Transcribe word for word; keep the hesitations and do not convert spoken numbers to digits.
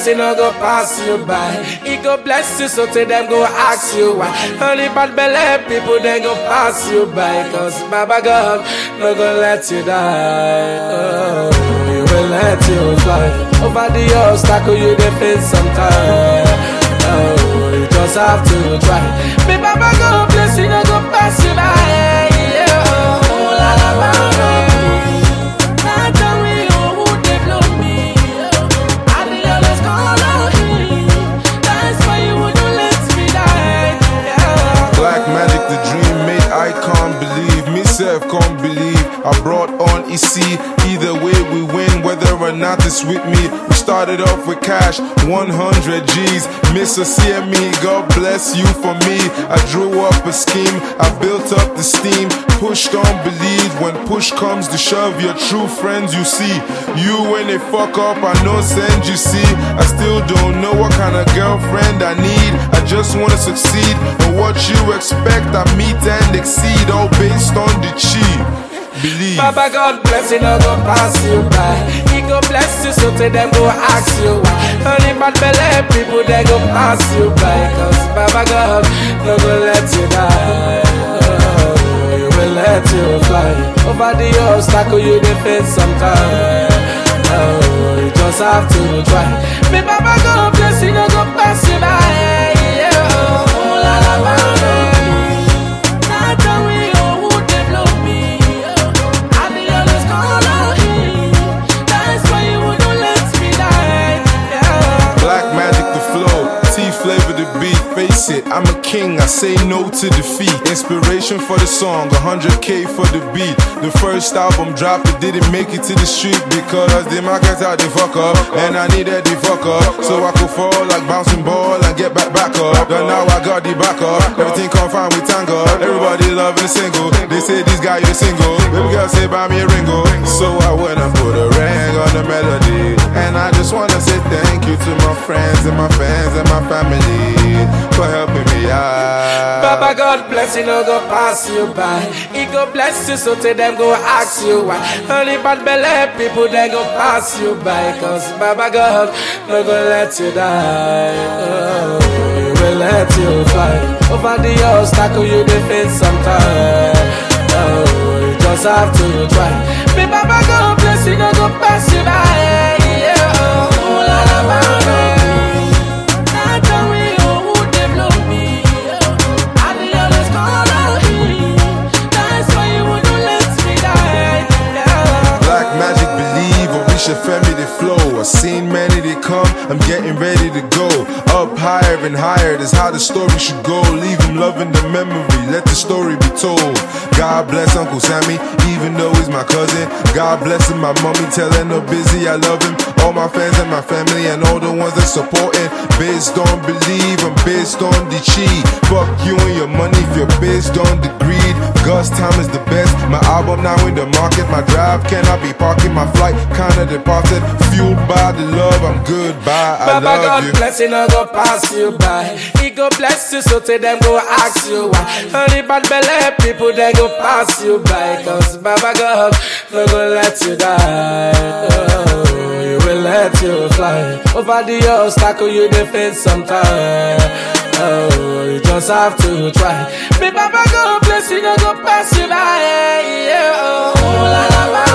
blessing no go pass you by. He go bless you so till them go ask you why. Only bad belly people then go pass you by. Cause Baba God no go let you die. Oh, he will let you fly over the obstacle you dey face sometime. Oh, you just have to try. Me Baba God bless you no go pass you by. Yeah, oh, la la la la. Not tell me who they blow me. I did always call out him. That's why you wouldn't let me die. Yeah. Black Magic, the dream made I can't believe. Myself can't believe I brought on E C. Either way we win, whether or not it's with me. We started off with cash, one hundred G's. Mister C M E, God bless you for me. I drew up a scheme, I built up the steam. Push, don't believe, when push comes to shove, your true friends you see. You when they fuck up, I know send you see. I still don't know what kind of girlfriend I need. I just wanna succeed, and what you expect I meet and exceed, all based on the cheat. Believe. Baba God bless you, no go pass you by. He go bless you so till them go ask you why. Only bad belly people they go pass you by. Cause Baba God no go let you die. Oh, he will let you fly over the obstacle you dey face sometime. Oh, you just have to try. Me Baba God bless you, no go pass you by. Yeah, oh, la la la la. Face it, I'm a king, I say no to defeat. Inspiration for the song, one hundred K for the beat. The first album dropped, it didn't make it to the street because the market had the fuck up, and I needed the fuck up, so I could fall like bouncing ball and get back back up. But now I got the back up, everything come fine with tango. Everybody loving the single, they say this guy is single. Baby girl say buy me a ringo, so I went and put a ring on the melody. And I just wanna say thank you to my friends and my fans and my family for helping me out. Baba God bless you, no go pass you by. He go bless you so till them go ask you why. Only bad belly people they go pass you by. Cause Baba God no go let you die. Oh, he will let you fly over the obstacle you dey face sometime. Oh, you just have to try. Me Baba God bless you, no go pass you by. Yeah, oh, la la la la. Family they flow, I've seen many they come, I'm getting ready to go. Up higher and higher, that's how the story should go. Leave him loving the memory, let the story be told. God bless Uncle Sammy, even though he's my cousin. God bless him, my mommy, telling her busy I love him. All my fans and my family and all the ones that supporting. Based on believe, I'm based on the cheat. Fuck you and your money if you're based on the greed. Gus time is the best, my album now in the market. My drive cannot be parking, my flight kinda departed. Fueled by the love, I'm good bye, I Baba love God you. bless you, no go pass you by. He go bless you so till them go ask you why. Only bad belly people they go pass you by. Cause Baba God no go let you die. Oh, he will let you fly over the obstacle you dey face sometime. Oh, you just have to try. Me Baba God bless you, no go pass you by. Yeah, oh, la la la.